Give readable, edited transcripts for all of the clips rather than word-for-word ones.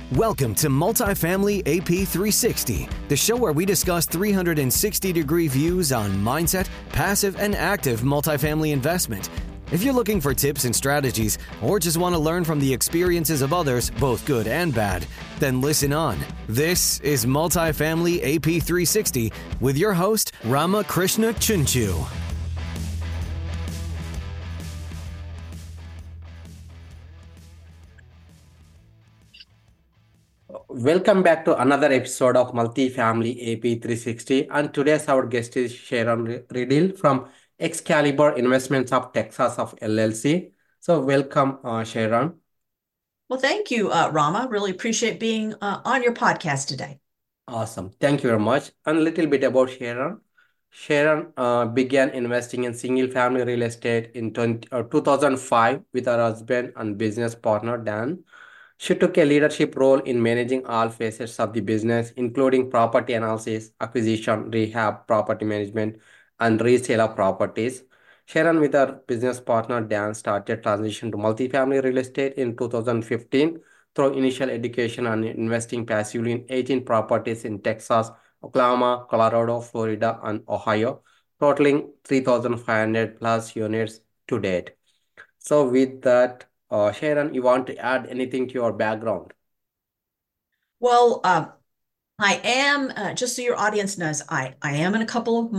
Welcome to Multifamily AP 360, the show where we discuss 360-degree views on mindset, passive, and active multifamily investment. If you're looking for tips and strategies, or just want to learn from the experiences of others, both good and bad, then listen on. This is Multifamily AP 360 with your host, Ramakrishna Chunchu. Welcome back to another episode of Multifamily AP 360, and today's our guest is Sharon Riddle from Excalibur Investments of Texas of LLC. So welcome, Sharon. Well, thank you, Rama. Really appreciate being on your podcast today. Awesome. Thank you very much. And a little bit about Sharon. Sharon began investing in single-family real estate in 2005 with her husband and business partner, Dan. She took a leadership role in managing all facets of the business, including property analysis, acquisition, rehab, property management, and resale of properties. Sharon, with her business partner Dan, started transition to multifamily real estate in 2015 through initial education and investing passively in 18 properties in Texas, Oklahoma, Colorado, Florida, and Ohio, totaling 3,500 plus units to date. So with that, Sharon, you want to add anything to your background? Well, I am just so your audience knows, I am in a couple of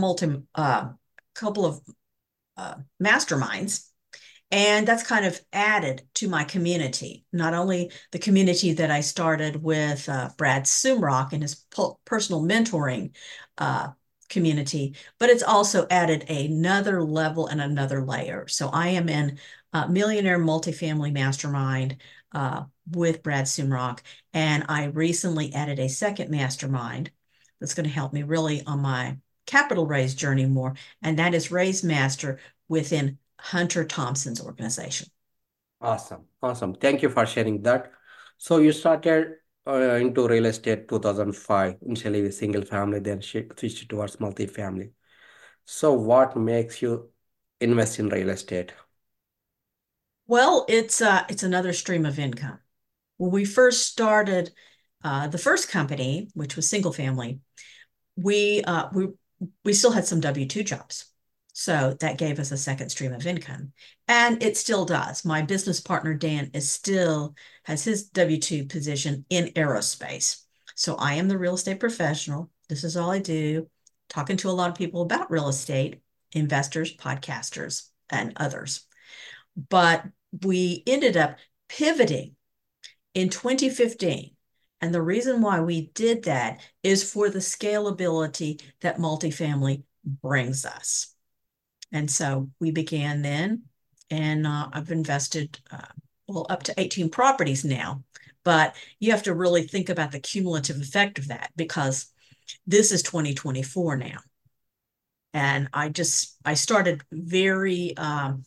masterminds, and that's kind of added to my community. Not only the community that I started with Brad Sumrock and his personal mentoring community, but it's also added another level and another layer. So I am in Millionaire Multifamily Mastermind with Brad Sumrock, and I recently added a second mastermind that's going to help me really on my capital raise journey more, and that is Raise Master within Hunter Thompson's organization. Awesome. Awesome. Thank you for sharing that. So you started into real estate 2005, initially with single family, then switched towards multifamily. So what makes you invest in real estate? Well, it's another stream of income. When we first started the first company, which was single family, we still had some W-2 jobs. So that gave us a second stream of income. And it still does. My business partner, Dan, has his W-2 position in aerospace. So I am the real estate professional. This is all I do, talking to a lot of people about real estate, investors, podcasters, and others. But we ended up pivoting in 2015. And the reason why we did that is for the scalability that multifamily brings us. And so we began then, and I've invested, up to 18 properties now. But you have to really think about the cumulative effect of that, because this is 2024 now. And I started very, at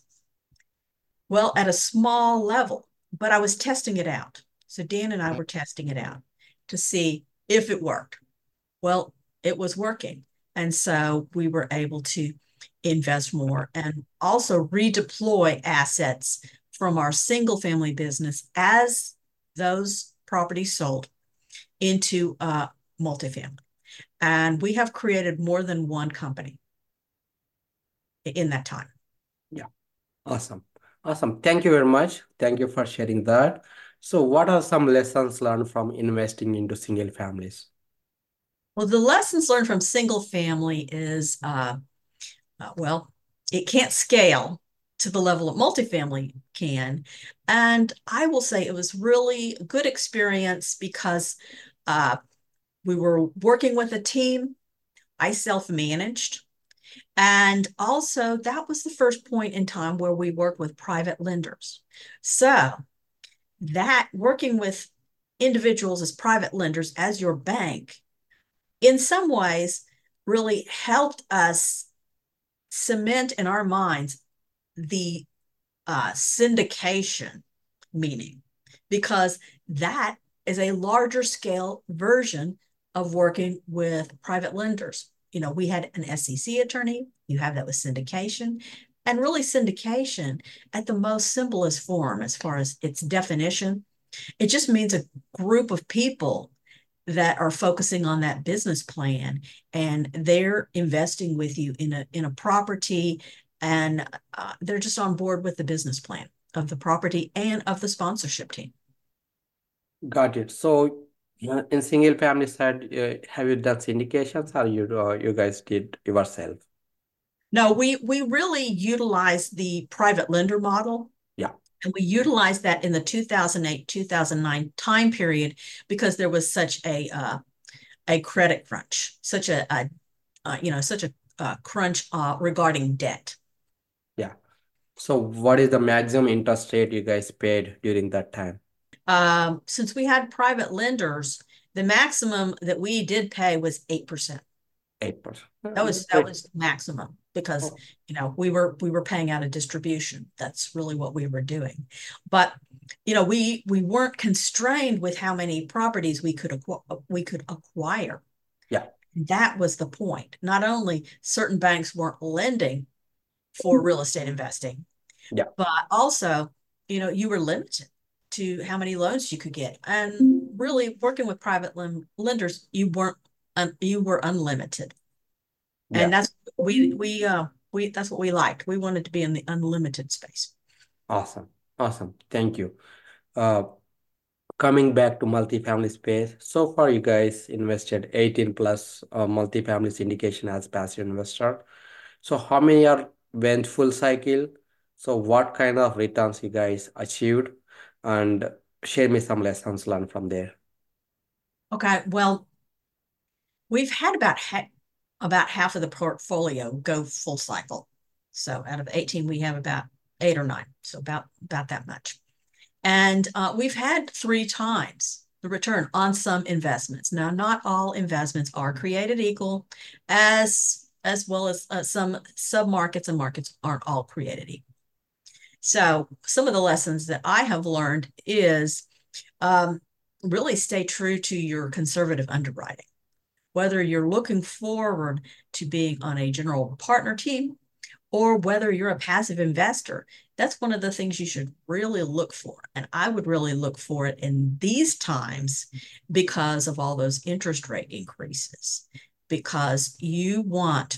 a small level, but I was testing it out. So Dan and I were testing it out to see if it worked. Well, it was working. And so we were able to invest more and also redeploy assets from our single family business as those properties sold into multifamily. And we have created more than one company in that time. Yeah. Awesome. Awesome. Thank you very much. Thank you for sharing that. So what are some lessons learned from investing into single families? Well, the lessons learned from single family is, it can't scale to the level of multifamily can. And I will say it was really a good experience because we were working with a team. I self-managed. And also, that was the first point in time where we worked with private lenders. So that working with individuals as private lenders, as your bank, in some ways really helped us cement in our minds the syndication meaning, because that is a larger scale version of working with private lenders. You know, we had an SEC attorney, you have that with syndication, and really syndication at the most simplest form as far as its definition It just means a group of people that are focusing on that business plan, and they're investing with you in a property, and they're just on board with the business plan of the property and of the sponsorship team. Got it. So in single family side, have you done syndications or you guys did yourself? No, we really utilize the private lender model. Yeah. And we utilized that in the 2008, 2009 time period because there was such a credit crunch, such a crunch regarding debt. Yeah. So what is the maximum interest rate you guys paid during that time? Since we had private lenders, the maximum that we did pay was 8%. 8%. That That's great. was maximum because Oh, we were paying out a distribution. That's really what we were doing. But we weren't constrained with how many properties we could acquire. yeah. That was the point. Not only certain banks weren't lending for real estate investing, Yeah. but also, you were limited to how many loans you could get. And really working with private lenders, you were unlimited. Yeah. And that's that's what we liked. We wanted to be in the unlimited space. Awesome. Awesome. Thank you. Uh, Coming back to multifamily space, so far you guys invested 18 plus multifamily syndication as passive investor. So how many are went full cycle? So what kind of returns you guys achieved? And share me some lessons learned from there. Okay, well, we've had about half of the portfolio go full cycle. So out of 18, we have about 8 or 9. So about that much. And we've had 3 times the return on some investments. Now, not all investments are created equal, as well as some submarkets and markets aren't all created equal. So some of the lessons that I have learned is really stay true to your conservative underwriting. Whether you're looking forward to being on a general partner team or whether you're a passive investor, that's one of the things you should really look for. And I would really look for it in these times because of all those interest rate increases, because you want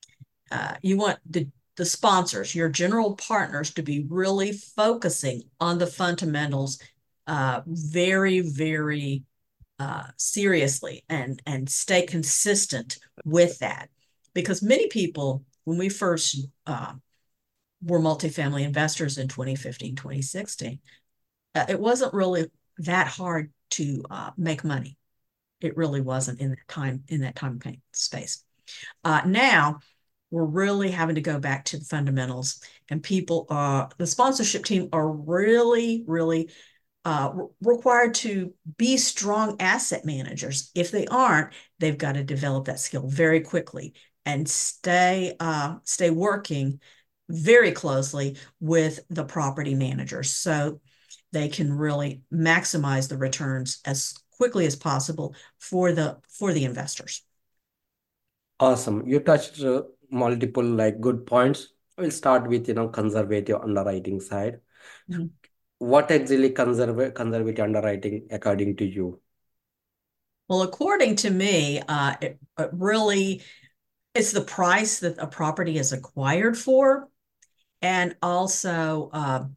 the sponsors, your general partners, to be really focusing on the fundamentals very, very seriously and stay consistent with that. Because many people, when we first were multifamily investors in 2015, 2016, it wasn't really that hard to make money. It really wasn't in that time space. Now we're really having to go back to the fundamentals, and the sponsorship team are really, really required to be strong asset managers. If they aren't, they've got to develop that skill very quickly and stay working very closely with the property managers so they can really maximize the returns as quickly as possible for the investors. Awesome. You touched multiple like good points. We'll start with conservative underwriting side. Mhm. What exactly conservative underwriting according to you? Well, according to me, it really it's the price that a property is acquired for, and also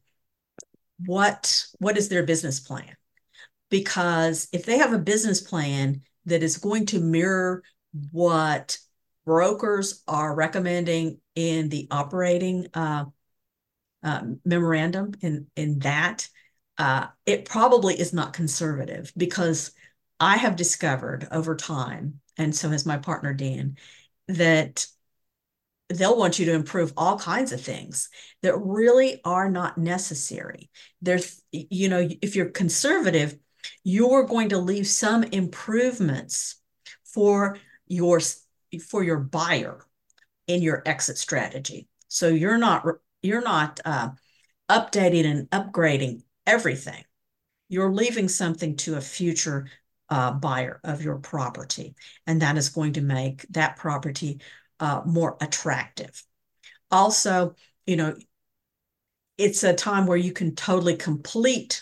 what is their business plan? Because if they have a business plan that is going to mirror what brokers are recommending in the operating memorandum in that, it probably is not conservative, because I have discovered over time, and so has my partner Dan, that they'll want you to improve all kinds of things that really are not necessary. If you're conservative, you're going to leave some improvements for your buyer in your exit strategy. So you're not updating and upgrading everything. You're leaving something to a future buyer of your property, and that is going to make that property more attractive. Also, it's a time where you can totally complete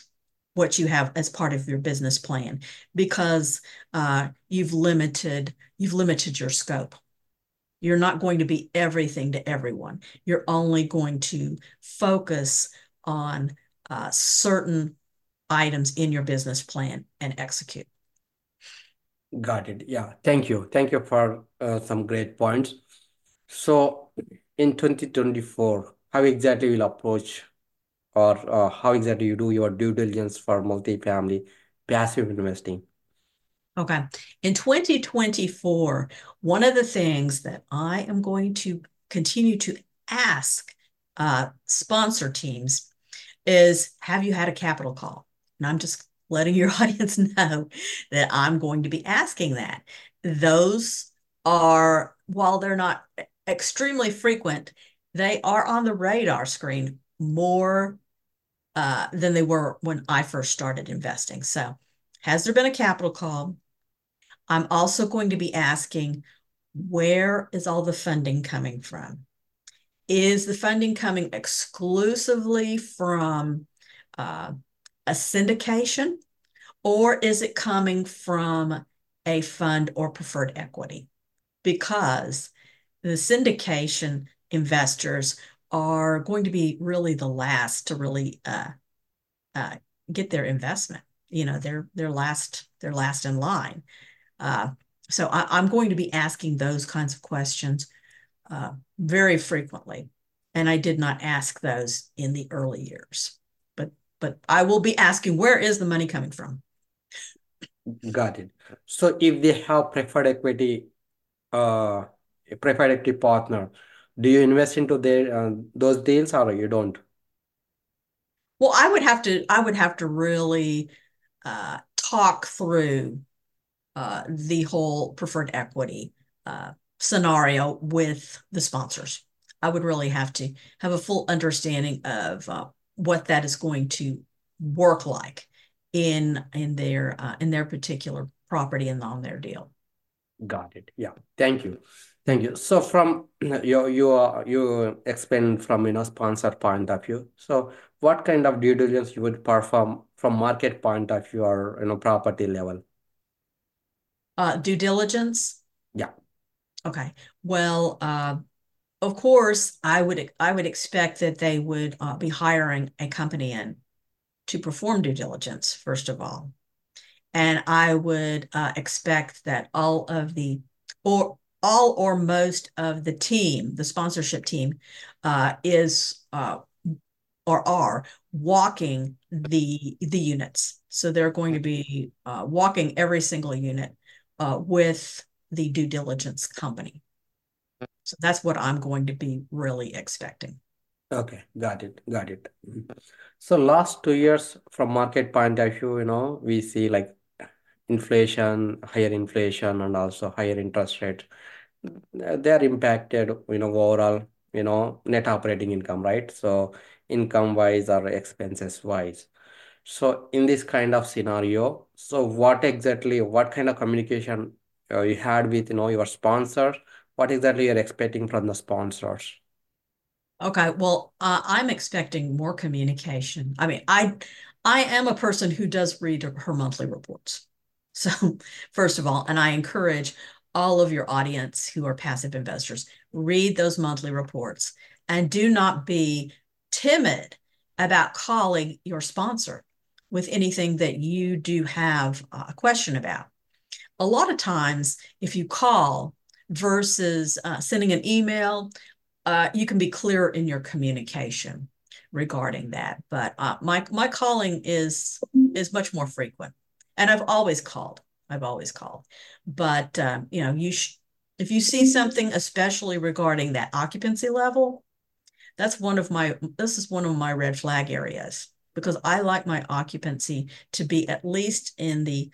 what you have as part of your business plan, because you've limited your scope. You're not going to be everything to everyone. You're only going to focus on certain items in your business plan and execute. Got it. Yeah. Thank you. Thank you for some great points. So in 2024, how exactly you'll approach or how exactly you do your due diligence for multifamily passive investing? Okay. In 2024, one of the things that I am going to continue to ask sponsor teams is, have you had a capital call? And I'm just letting your audience know that I'm going to be asking that. Those are, while they're not extremely frequent, they are on the radar screen more than they were when I first started investing. So, has there been a capital call? I'm also going to be asking, where is all the funding coming from? Is the funding coming exclusively from a syndication, or is it coming from a fund or preferred equity? Because the syndication investors are going to be really the last to really get their investment. They're last in line. So I'm going to be asking those kinds of questions very frequently. And I did not ask those in the early years. But I will be asking, where is the money coming from? Got it. So if they have a preferred equity partner, do you invest into those deals or you don't? Well, I would have to really talk through the whole preferred equity scenario with the sponsors. I would really have to have a full understanding of what that is going to work like in their particular property and on their deal. Got it. Yeah. Thank you. Thank you. So from you explain from sponsor point of view. So what kind of due diligence you would perform from market point of view or property level? Due diligence. Yeah. Okay. Well, of course, I would expect that they would be hiring a company in to perform due diligence, first of all. And I would expect that all or most of the team, the sponsorship team, is or are walking the units. So they're going to be walking every single unit with the due diligence company. So that's what I'm going to be really expecting. Okay, got it, got it. So last 2 years from market point of view, we see like inflation, higher inflation, and also higher interest rates. They are impacted, overall, net operating income, right? So income wise or expenses wise. So in this kind of scenario, so what kind of communication you had with, your sponsor? What exactly you're expecting from the sponsors? Okay, well, I'm expecting more communication. I mean, I am a person who does read her monthly reports. So, first of all, and I encourage all of your audience who are passive investors, read those monthly reports and do not be timid about calling your sponsor with anything that you do have a question about. A lot of times, if you call versus sending an email, you can be clear in your communication regarding that. But my calling is much more frequent, and I've always called. But if you see something, especially regarding that occupancy level, this is one of my red flag areas, because I like my occupancy to be at least in the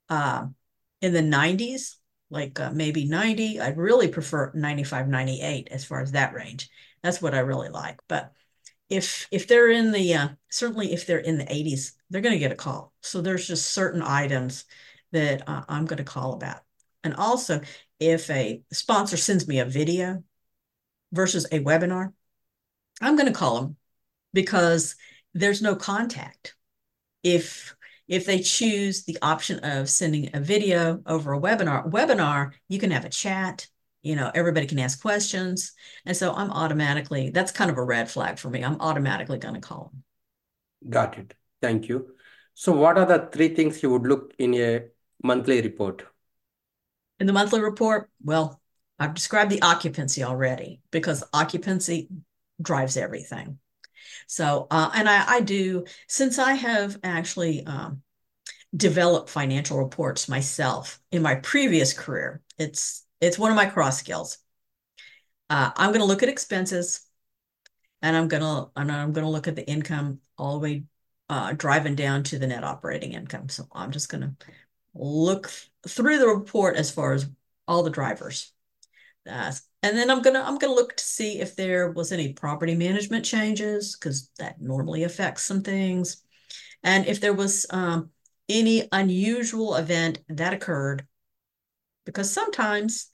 90s, like maybe 90. I'd really prefer 95, 98 as far as that range. That's what I really like. But if they're in the certainly if they're in the 80s, they're going to get a call. So there's just certain items that I'm going to call about. And also, if a sponsor sends me a video versus a webinar, I'm going to call them, because there's no contact. if they choose the option of sending a video over a webinar, you can have a chat, everybody can ask questions. And so that's kind of a red flag for me. I'm automatically going to call them. Got it. Thank you. So what are the three things you would look in a monthly report? In the monthly report, well, I've described the occupancy already because occupancy drives everything. So, and I do, since I have actually developed financial reports myself in my previous career, it's one of my cross skills. I'm going to look at expenses, and I'm going to look at the income all the way driving down to the net operating income. So I'm just going to look through the report as far as all the drivers. And then I'm gonna look to see if there was any property management changes, because that normally affects some things, and if there was any unusual event that occurred, because sometimes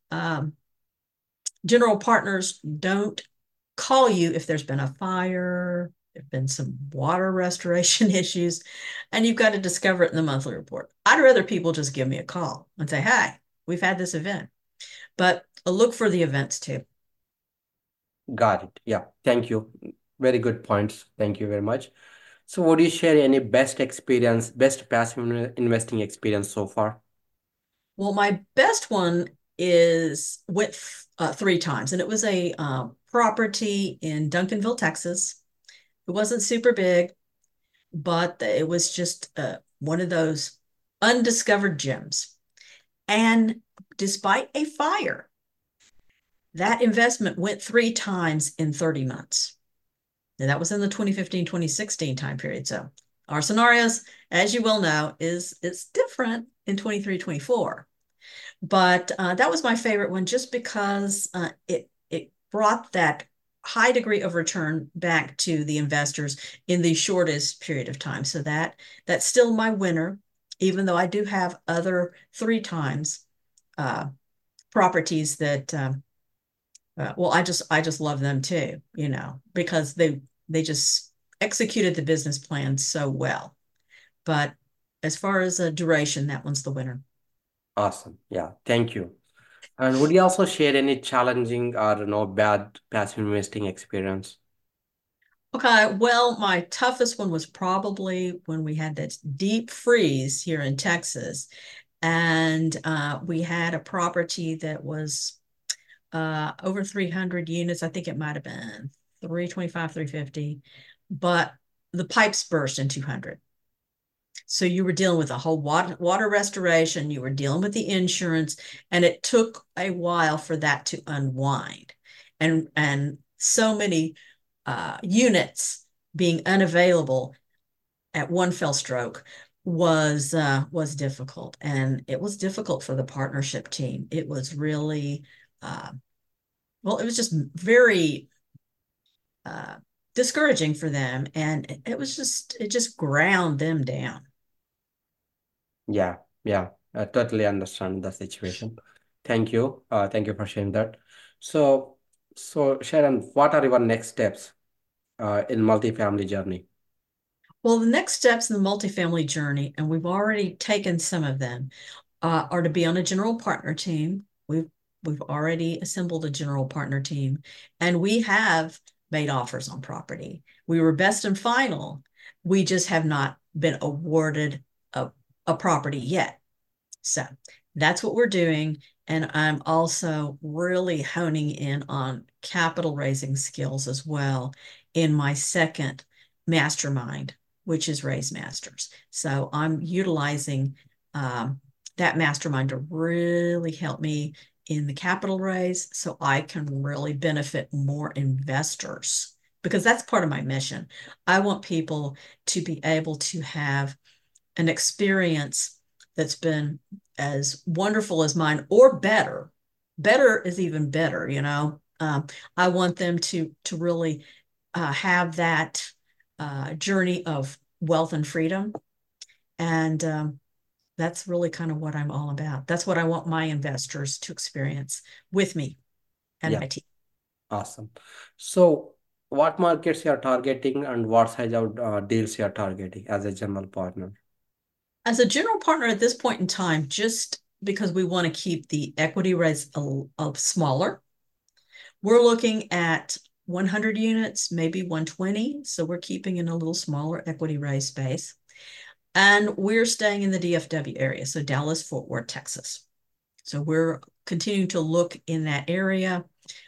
general partners don't call you if there's been a fire, there've been some water restoration issues, and you've got to discover it in the monthly report. I'd rather people just give me a call and say, "Hey, we've had this event," but look for the events too. Got it. Yeah. Thank you. Very good points. Thank you very much. So would you share any best passive investing experience so far? Well, my best one is with 3 times, and it was a property in Duncanville, Texas. It wasn't super big, but it was just one of those undiscovered gems. And despite a fire, that investment went 3 times in 30 months. And that was in the 2015-2016 time period. So our scenarios, as you well know, it's different in 23-24. But that was my favorite one just because it brought that high degree of return back to the investors in the shortest period of time. So that's still my winner, even though I do have other 3 times properties that well, I just love them too, because they just executed the business plan so well. But as far as a duration, that one's the winner. Awesome. Yeah. Thank you. And would you also share any challenging or no bad passive investing experience? Okay, well, my toughest one was probably when we had that deep freeze here in Texas, and we had a property that was over 300 units. I think it might have been 325, 350, but the pipes burst in 200. So you were dealing with a whole water restoration, you were dealing with the insurance, and it took a while for that to unwind. And so many units being unavailable at one fell stroke was difficult. And it was difficult for the partnership team. It was really well, it was just very discouraging for them, and it just ground them down. Yeah. Yeah. I totally understand the situation. Thank you. Thank you for sharing that. So, so Sharon, what are your next steps in multifamily journey? Well, the next steps in the multifamily journey, and we've already taken some of them, are to be on a general partner team. We've already assembled a general partner team, and we have made offers on property. We were best and final. We just have not been awarded a property yet. So that's what we're doing. And I'm also really honing in on capital raising skills as well in my second mastermind, which is Raise Masters. So I'm utilizing that mastermind to really help me in the capital raise so I can really benefit more investors, because that's part of my mission. I want people to be able to have an experience that's been as wonderful as mine or better. Better is even better, I want them to really have that journey of wealth and freedom. And that's really kind of what I'm all about. That's what I want my investors to experience with me and Yeah. my team. Awesome. So what markets you are targeting and what size of deals you are targeting as a general partner? As a general partner at this point in time, just because we want to keep the equity raise smaller, we're looking at 100 units, maybe 120. So we're keeping in a little smaller equity raise space. And we're staying in the DFW area, so Dallas, Fort Worth, Texas. So we're continuing to look in that area.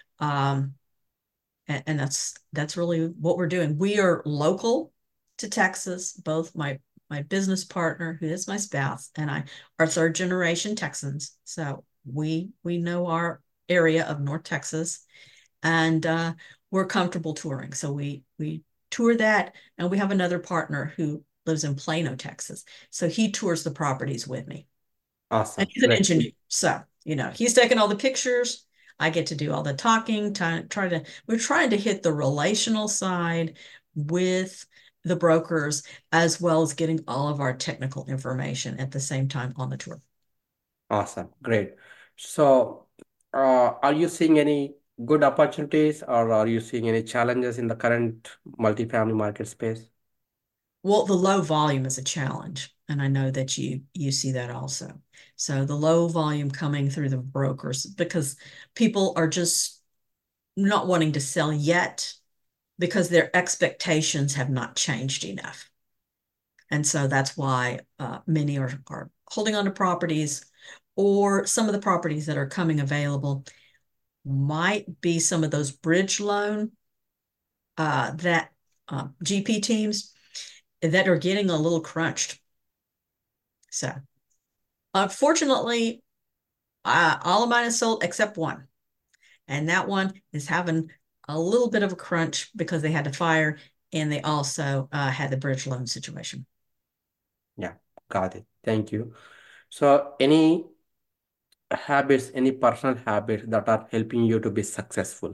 And that's really what we're doing. We are local to Texas. Both my business partner, who is my spouse, and I are third generation Texans. So we know our area of North Texas, and we're comfortable touring. So we tour that, and we have another partner who lives in Plano, Texas. So he tours the properties with me. And Awesome. he's an Great. engineer. So, he's taking all the pictures. I get to do all the talking, we're trying to hit the relational side with the brokers, as well as getting all of our technical information at the same time on the tour. Awesome. Great. So, are you seeing any good opportunities or are you seeing any challenges in the current multifamily market space? Well, the low volume is a challenge, and I know that you see that also. So the low volume coming through the brokers, because people are just not wanting to sell yet because their expectations have not changed enough. And so that's why many are holding on to properties, or some of the properties that are coming available might be some of those bridge loan that GP teams that are getting a little crunched. So fortunately, all of mine is sold except one. And that one is having a little bit of a crunch because they had to fire, and they also had the bridge loan situation. Yeah, got it. Thank you. So, any habits, any personal habits that are helping you to be successful?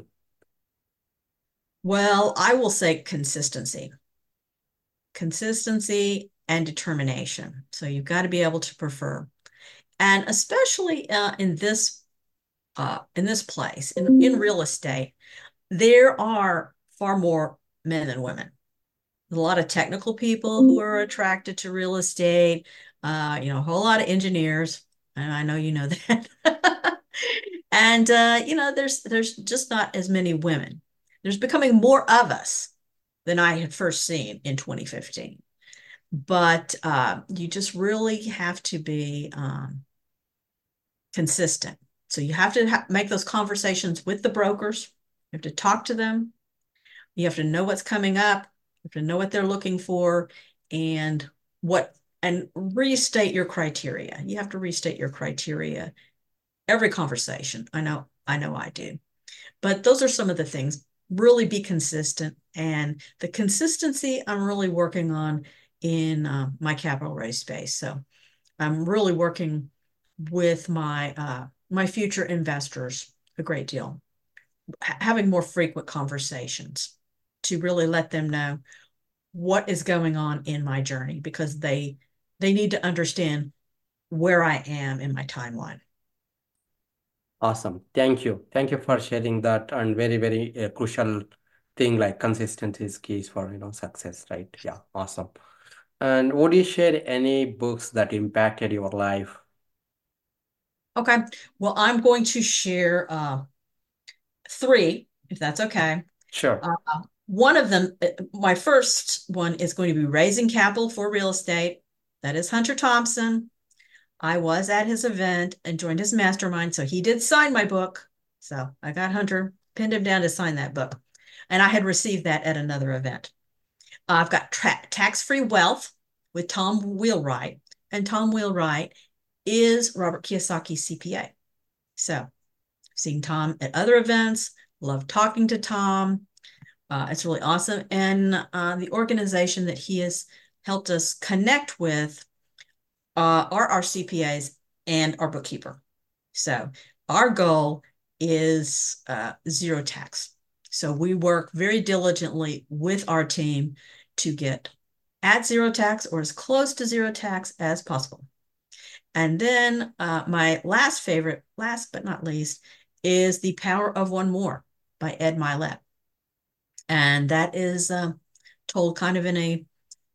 Well, I will say consistency and determination. So you've got to be able to prefer, and especially in this place in real estate, there are far more men than women. There's a lot of technical people who are attracted to real estate. A whole lot of engineers, and I know you know that. And there's just not as many women. There's becoming more of us than I had first seen in 2015. But you just really have to be consistent. So you have to make those conversations with the brokers. You have to talk to them. You have to know what's coming up. You have to know what they're looking for, and restate your criteria. You have to restate your criteria every conversation. I know I do. But those are some of the things. Really be consistent. And the consistency I'm really working on in my capital raise space. So I'm really working with my future investors a great deal, having more frequent conversations to really let them know what is going on in my journey, because they need to understand where I am in my timeline. Awesome. Thank you. Thank you for sharing that and very, very crucial thing like consistency is keys for, success, right? Yeah, awesome. And would you share any books that impacted your life? Okay. Well, I'm going to share three, if that's okay. Sure. One of them, my first one, is going to be Raising Capital for Real Estate. That is Hunter Thompson. I was at his event and joined his mastermind, so he did sign my book. So I got Hunter, pinned him down to sign that book. And I had received that at another event. I've got Tax-Free Wealth with Tom Wheelwright. And Tom Wheelwright is Robert Kiyosaki's CPA. So I've seen Tom at other events, love talking to Tom. It's really awesome. And the organization that he has helped us connect with are our CPAs and our bookkeeper. So our goal is zero tax. So we work very diligently with our team to get at zero tax or as close to zero tax as possible. And then my last favorite, last but not least, is The Power of One More by Ed Mylett. And that is told kind of in a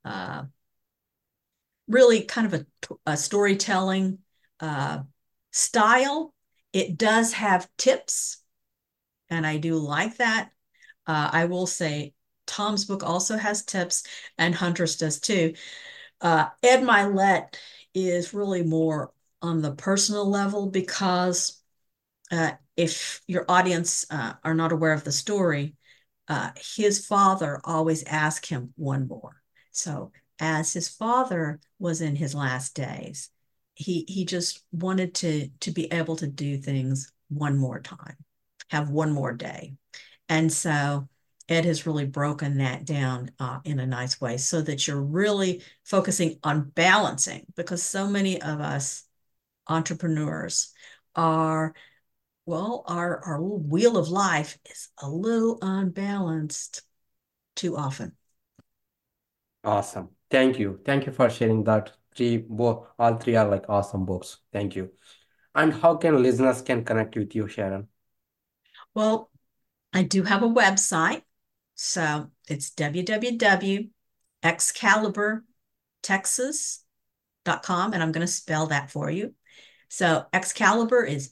really kind of a storytelling style. It does have tips, and I do like that. I will say Tom's book also has tips, and Hunter's does too. Ed Mylett is really more on the personal level because if your audience are not aware of the story, his father always asked him one more. So as his father was in his last days, he just wanted to be able to do things one more time, have one more day. And so Ed has really broken that down in a nice way so that you're really focusing on balancing, because so many of us entrepreneurs are, well, our wheel of life is a little unbalanced too often. Awesome. Thank you. Thank you for sharing that. All three are like awesome books. Thank you. And how can listeners can connect with you, Sharon? Well, I do have a website. So it's www.excaliburtexas.com, and I'm going to spell that for you. So Excalibur is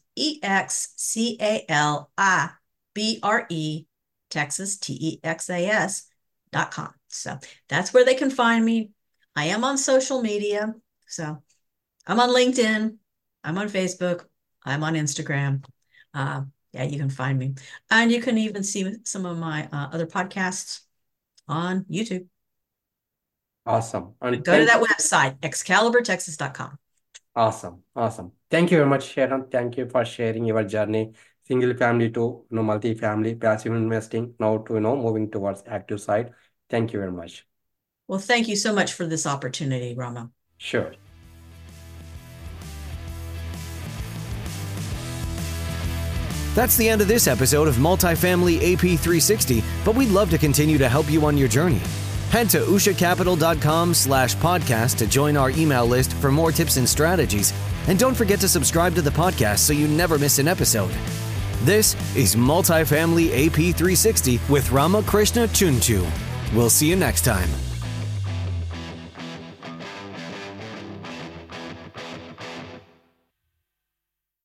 EXCALIBRE, Texas, TEXAS.com. So that's where they can find me. I am on social media. So I'm on LinkedIn. I'm on Facebook. I'm on Instagram. Yeah, you can find me. And you can even see some of my other podcasts on YouTube. Awesome. And Go to that website, excaliburtexas.com. Awesome. Awesome. Thank you very much, Sharon. Thank you for sharing your journey, single family to multi-family, passive investing, now to moving towards active side. Thank you very much. Well, thank you so much for this opportunity, Rama. Sure. That's the end of this episode of Multifamily AP 360, but we'd love to continue to help you on your journey. Head to ushacapital.com/podcast to join our email list for more tips and strategies. And don't forget to subscribe to the podcast so you never miss an episode. This is Multifamily AP 360 with Ramakrishna Chunchu. We'll see you next time.